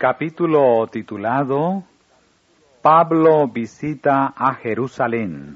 Capítulo titulado Pablo visita a Jerusalén.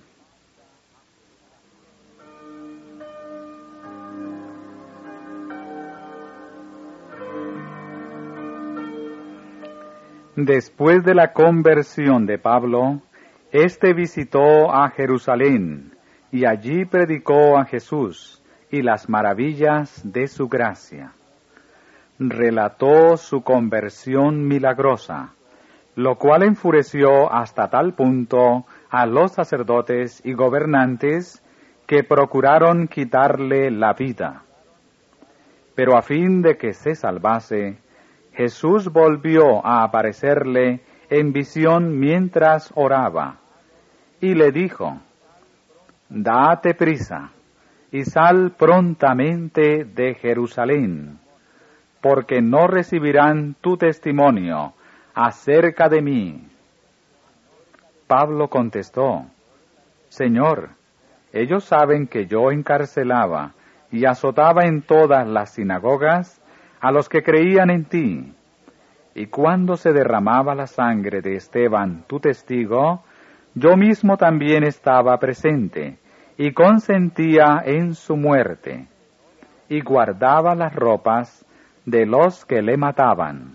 Después de la conversión de Pablo, éste visitó a Jerusalén y allí predicó a Jesús y las maravillas de su gracia. Relató su conversión milagrosa, lo cual enfureció hasta tal punto a los sacerdotes y gobernantes que procuraron quitarle la vida. Pero a fin de que se salvase, Jesús volvió a aparecerle en visión mientras oraba, y le dijo: «Date prisa y sal prontamente de Jerusalén, porque no recibirán tu testimonio acerca de mí». Pablo contestó: «Señor, ellos saben que yo encarcelaba y azotaba en todas las sinagogas a los que creían en ti, y cuando se derramaba la sangre de Esteban, tu testigo, yo mismo también estaba presente, y consentía en su muerte, y guardaba las ropas de los que le mataban».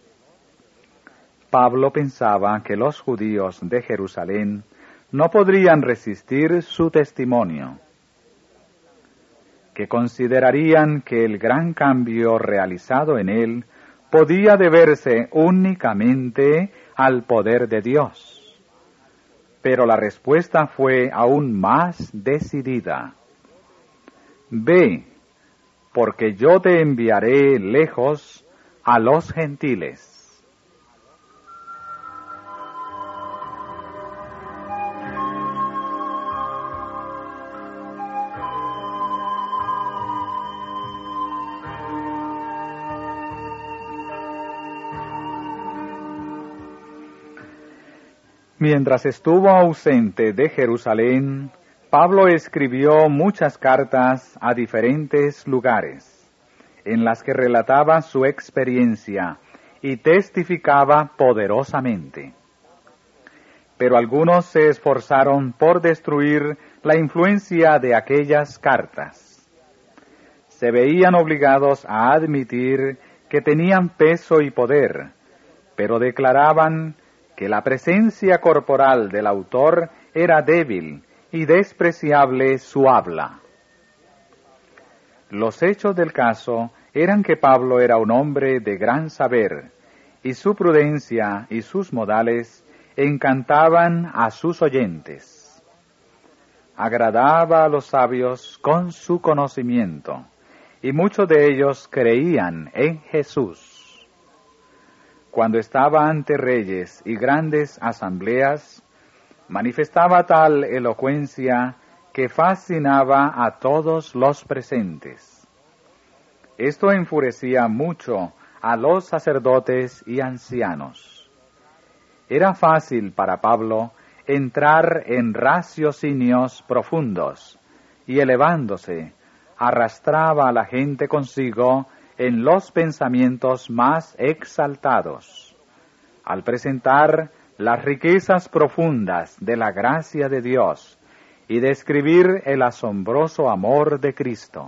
Pablo pensaba que los judíos de Jerusalén no podrían resistir su testimonio, que considerarían que el gran cambio realizado en él podía deberse únicamente al poder de Dios. Pero la respuesta fue aún más decidida: «Ve, porque yo te enviaré lejos a los gentiles». Mientras estuvo ausente de Jerusalén, Pablo escribió muchas cartas a diferentes lugares, en las que relataba su experiencia y testificaba poderosamente. Pero algunos se esforzaron por destruir la influencia de aquellas cartas. Se veían obligados a admitir que tenían peso y poder, pero declaraban que la presencia corporal del autor era débil y despreciable su habla. Los hechos del caso eran que Pablo era un hombre de gran saber, y su prudencia y sus modales encantaban a sus oyentes. Agradaba a los sabios con su conocimiento, y muchos de ellos creían en Jesús. Cuando estaba ante reyes y grandes asambleas, manifestaba tal elocuencia que fascinaba a todos los presentes. Esto enfurecía mucho a los sacerdotes y ancianos. Era fácil para Pablo entrar en raciocinios profundos, y elevándose, arrastraba a la gente consigo en los pensamientos más exaltados, al presentar las riquezas profundas de la gracia de Dios y describir el asombroso amor de Cristo.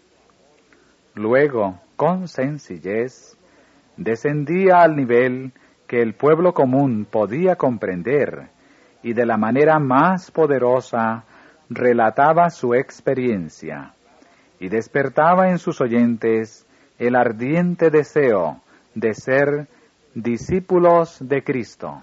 Luego, con sencillez, descendía al nivel que el pueblo común podía comprender, y de la manera más poderosa relataba su experiencia, y despertaba en sus oyentes el ardiente deseo de ser discípulos de Cristo.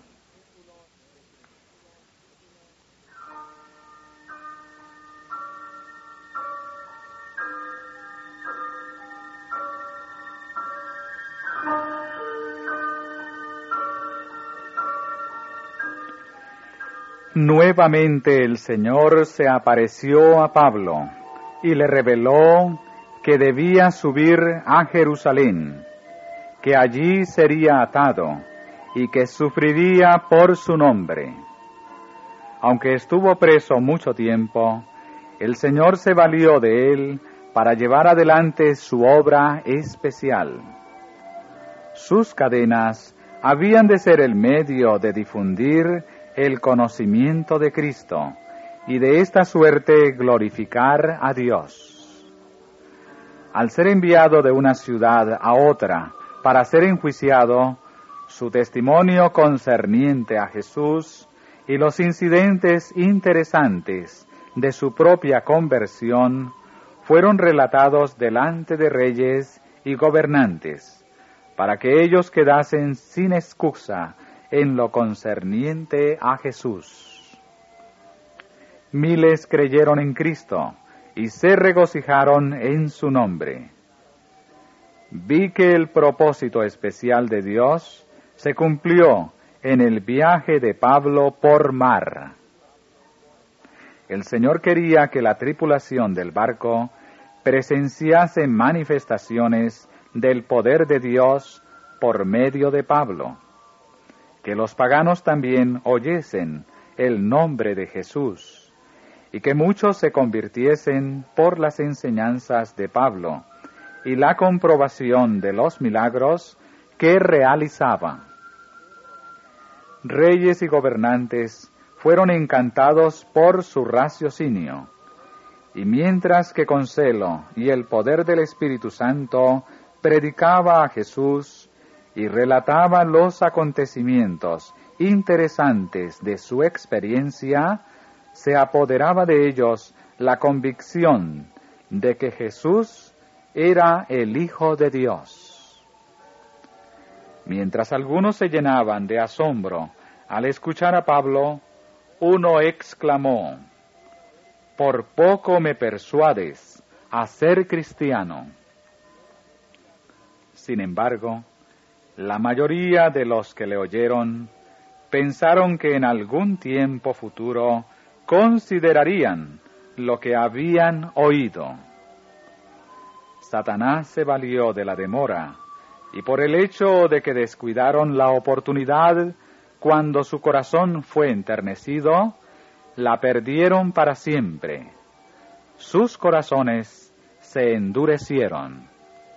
Nuevamente el Señor se apareció a Pablo y le reveló que debía subir a Jerusalén, que allí sería atado y que sufriría por su nombre. Aunque estuvo preso mucho tiempo, el Señor se valió de él para llevar adelante su obra especial. Sus cadenas habían de ser el medio de difundir el conocimiento de Cristo y de esta suerte glorificar a Dios. Al ser enviado de una ciudad a otra para ser enjuiciado, su testimonio concerniente a Jesús y los incidentes interesantes de su propia conversión fueron relatados delante de reyes y gobernantes, para que ellos quedasen sin excusa en lo concerniente a Jesús. Miles creyeron en Cristo y se regocijaron en su nombre. Vi que el propósito especial de Dios se cumplió en el viaje de Pablo por mar. El Señor quería que la tripulación del barco presenciase manifestaciones del poder de Dios por medio de Pablo, que los paganos también oyesen el nombre de Jesús, y que muchos se convirtiesen por las enseñanzas de Pablo y la comprobación de los milagros que realizaba. Reyes y gobernantes fueron encantados por su raciocinio, y mientras que con celo y el poder del Espíritu Santo predicaba a Jesús y relataba los acontecimientos interesantes de su experiencia, se apoderaba de ellos la convicción de que Jesús era el Hijo de Dios. Mientras algunos se llenaban de asombro al escuchar a Pablo, uno exclamó: «Por poco me persuades a ser cristiano». Sin embargo, la mayoría de los que le oyeron pensaron que en algún tiempo futuro considerarían lo que habían oído. Satanás se valió de la demora, y por el hecho de que descuidaron la oportunidad cuando su corazón fue enternecido, la perdieron para siempre. Sus corazones se endurecieron.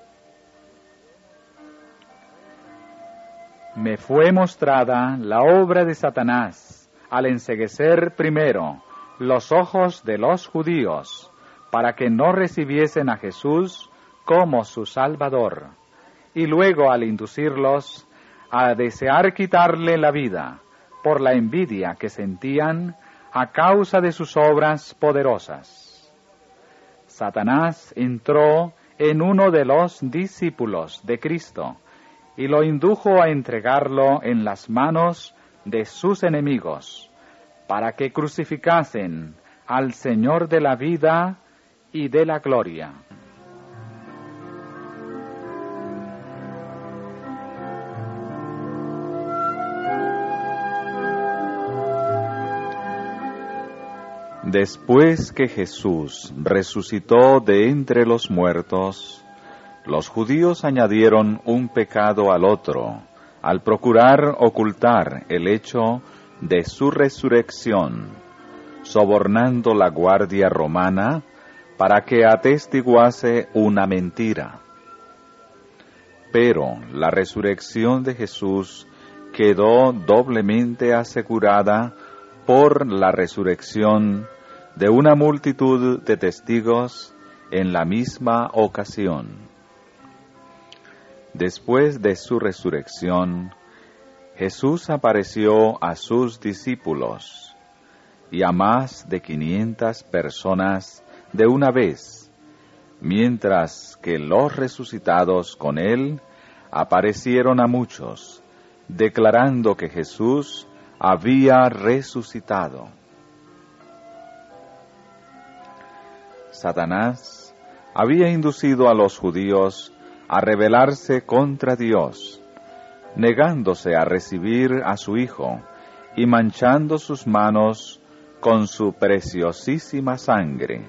Me fue mostrada la obra de Satanás al enceguecer primero los ojos de los judíos, para que no recibiesen a Jesús como su Salvador, y luego al inducirlos a desear quitarle la vida por la envidia que sentían a causa de sus obras poderosas. Satanás entró en uno de los discípulos de Cristo y lo indujo a entregarlo en las manos de sus enemigos, para que crucificasen al Señor de la vida y de la gloria. Después que Jesús resucitó de entre los muertos, los judíos añadieron un pecado al otro, al procurar ocultar el hecho de su resurrección, sobornando la guardia romana para que atestiguase una mentira. Pero la resurrección de Jesús quedó doblemente asegurada por la resurrección de una multitud de testigos en la misma ocasión. Después de su resurrección, Jesús apareció a sus discípulos y a más de 500 personas de una vez, mientras que los resucitados con él aparecieron a muchos, declarando que Jesús había resucitado. Satanás había inducido a los judíos a rebelarse contra Dios, negándose a recibir a su Hijo y manchando sus manos con su preciosísima sangre.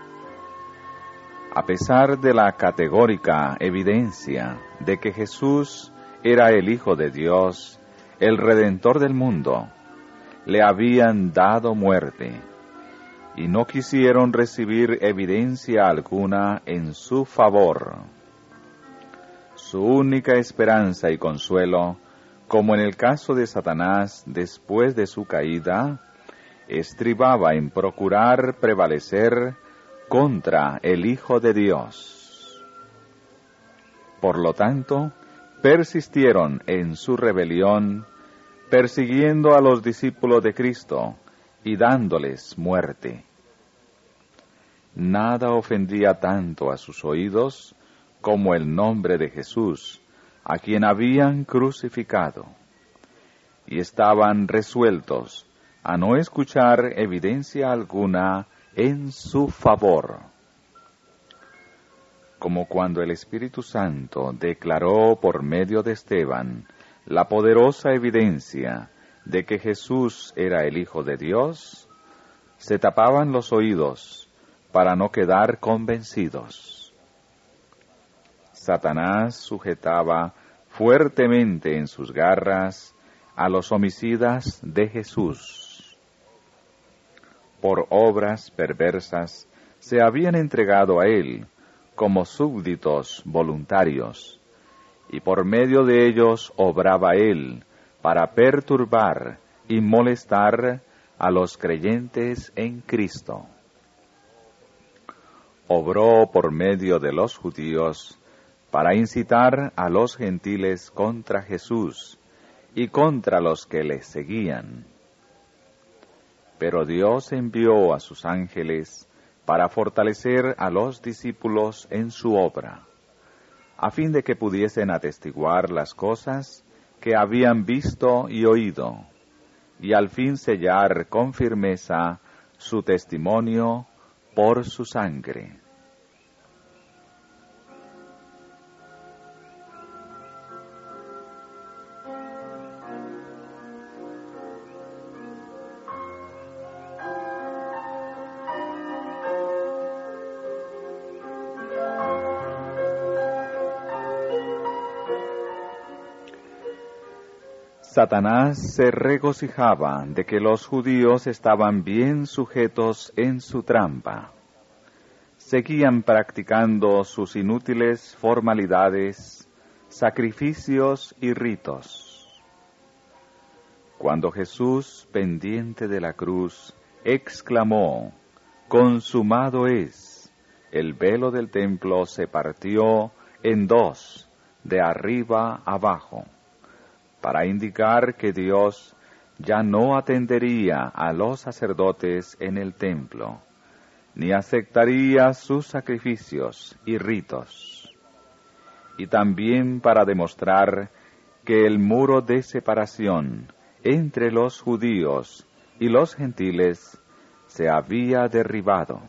A pesar de la categórica evidencia de que Jesús era el Hijo de Dios, el Redentor del mundo, le habían dado muerte, y no quisieron recibir evidencia alguna en su favor. Su única esperanza y consuelo como en el caso de Satanás después de su caída, estribaba en procurar prevalecer contra el Hijo de Dios. Por lo tanto, persistieron en su rebelión, persiguiendo a los discípulos de Cristo y dándoles muerte. Nada ofendía tanto a sus oídos como el nombre de Jesús, a quien habían crucificado, y estaban resueltos a no escuchar evidencia alguna en su favor. Como cuando el Espíritu Santo declaró por medio de Esteban la poderosa evidencia de que Jesús era el Hijo de Dios, se tapaban los oídos para no quedar convencidos. Satanás sujetaba fuertemente en sus garras a los homicidas de Jesús. Por obras perversas se habían entregado a él como súbditos voluntarios, y por medio de ellos obraba él para perturbar y molestar a los creyentes en Cristo. Obró por medio de los judíos para incitar a los gentiles contra Jesús y contra los que le seguían. Pero Dios envió a sus ángeles para fortalecer a los discípulos en su obra, a fin de que pudiesen atestiguar las cosas que habían visto y oído, y al fin sellar con firmeza su testimonio por su sangre. Satanás se regocijaba de que los judíos estaban bien sujetos en su trampa. Seguían practicando sus inútiles formalidades, sacrificios y ritos. Cuando Jesús, pendiente de la cruz, exclamó: «Consumado es», el velo del templo se partió en dos, de arriba abajo, para indicar que Dios ya no atendería a los sacerdotes en el templo, ni aceptaría sus sacrificios y ritos, y también para demostrar que el muro de separación entre los judíos y los gentiles se había derribado.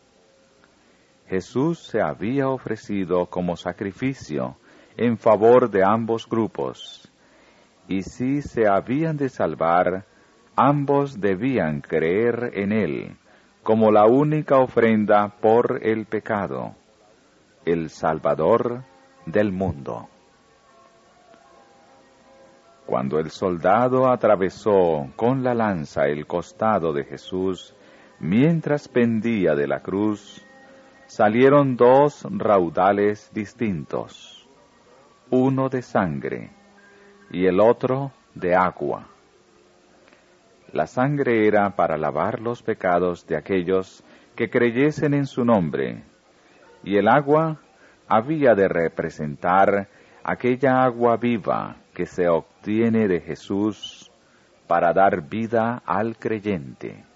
Jesús se había ofrecido como sacrificio en favor de ambos grupos, y si se habían de salvar, ambos debían creer en él como la única ofrenda por el pecado, el Salvador del mundo. Cuando el soldado atravesó con la lanza el costado de Jesús mientras pendía de la cruz, salieron dos raudales distintos, uno de sangre y el otro de agua. La sangre era para lavar los pecados de aquellos que creyesen en su nombre, y el agua había de representar aquella agua viva que se obtiene de Jesús para dar vida al creyente.